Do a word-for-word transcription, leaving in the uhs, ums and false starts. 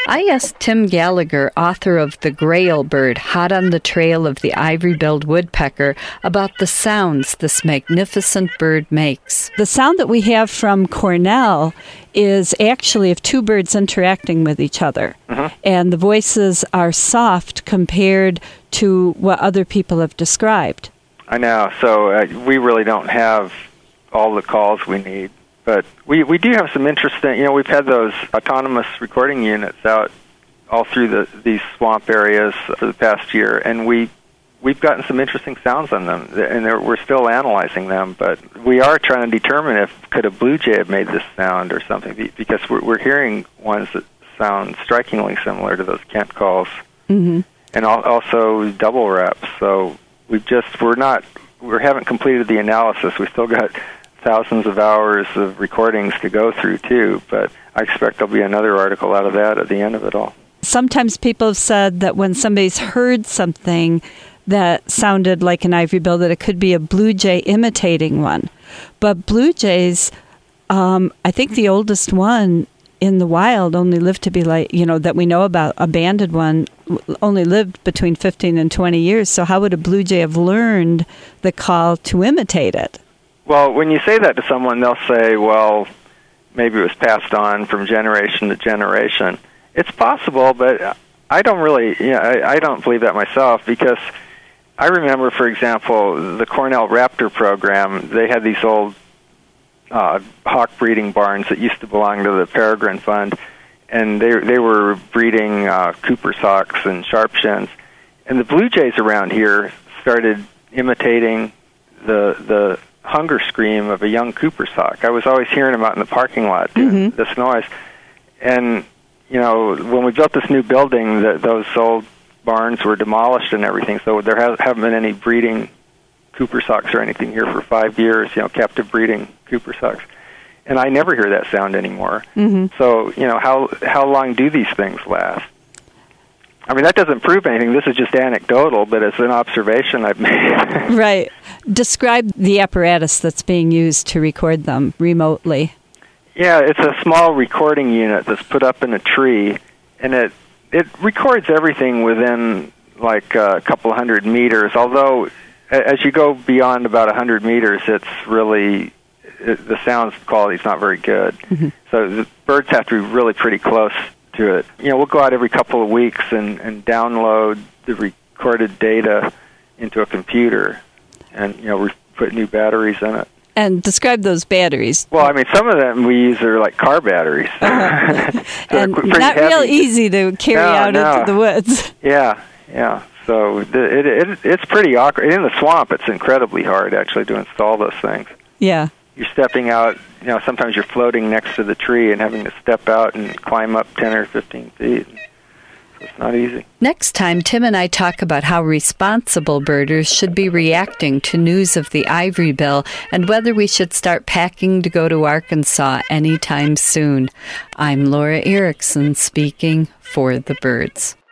I asked Tim Gallagher, author of The Grail Bird, Hot on the Trail of the Ivory-billed Woodpecker, about the sounds this magnificent bird makes. The sound that we have from Cornell is actually of two birds interacting with each other. Mm-hmm. And the voices are soft compared to what other people have described. I know. So uh, we really don't have all the calls we need. But we, we do have some interesting, you know, we've had those autonomous recording units out all through the these swamp areas for the past year, and we, we've gotten some interesting sounds on them, and we're still analyzing them. But we are trying to determine if could a blue jay have made this sound or something, because we're, we're hearing ones that sound strikingly similar to those Kent calls, mm-hmm. and al- also double reps. So we've just, we're not, we haven't completed the analysis. We still got thousands of hours of recordings to go through, too, but I expect there'll be another article out of that at the end of it all. Sometimes people have said that when somebody's heard something that sounded like an ivory bill, that it could be a blue jay imitating one. But blue jays, um, I think the oldest one in the wild only lived to be like, you know, that we know about, a banded one, only lived between fifteen and twenty years. So how would a blue jay have learned the call to imitate it? Well, when you say that to someone, they'll say, well, maybe it was passed on from generation to generation. It's possible, but I don't really, you know, I, I don't believe that myself, because I remember, for example, the Cornell Raptor program. They had these old uh, hawk breeding barns that used to belong to the Peregrine Fund, and they they were breeding uh, Cooper's hawks and sharpshins. And the blue jays around here started imitating the the hunger scream of a young Cooper's hawk. I was always hearing them out in the parking lot doing mm-hmm. this noise. And, you know, when we built this new building, the, those old barns were demolished and everything, so there has, haven't been any breeding Cooper's hawks or anything here for five years, you know, captive breeding Cooper's hawks. And I never hear that sound anymore. Mm-hmm. So, you know, how how long do these things last? I mean, that doesn't prove anything. This is just anecdotal, but it's an observation I've made. Right. Describe the apparatus that's being used to record them remotely. Yeah, it's a small recording unit that's put up in a tree, and it it records everything within like a couple hundred meters, although as you go beyond about one hundred meters, it's really, it, the sound quality is not very good. Mm-hmm. So the birds have to be really pretty close to it. You know, we'll go out every couple of weeks and, and download the recorded data into a computer, and, you know, we put new batteries in it. And describe those batteries. Well, I mean, some of them we use are like car batteries. Uh-huh. And not heavy. Real easy to carry no, out no. into the woods. Yeah, yeah. So the, it, it it's pretty awkward. In the swamp, it's incredibly hard, actually, to install those things. Yeah. You're stepping out, you know, sometimes you're floating next to the tree and having to step out and climb up ten or fifteen feet. So it's not easy. Next time, Tim and I talk about how responsible birders should be reacting to news of the ivory bill and whether we should start packing to go to Arkansas anytime soon. I'm Laura Erickson, speaking for the birds.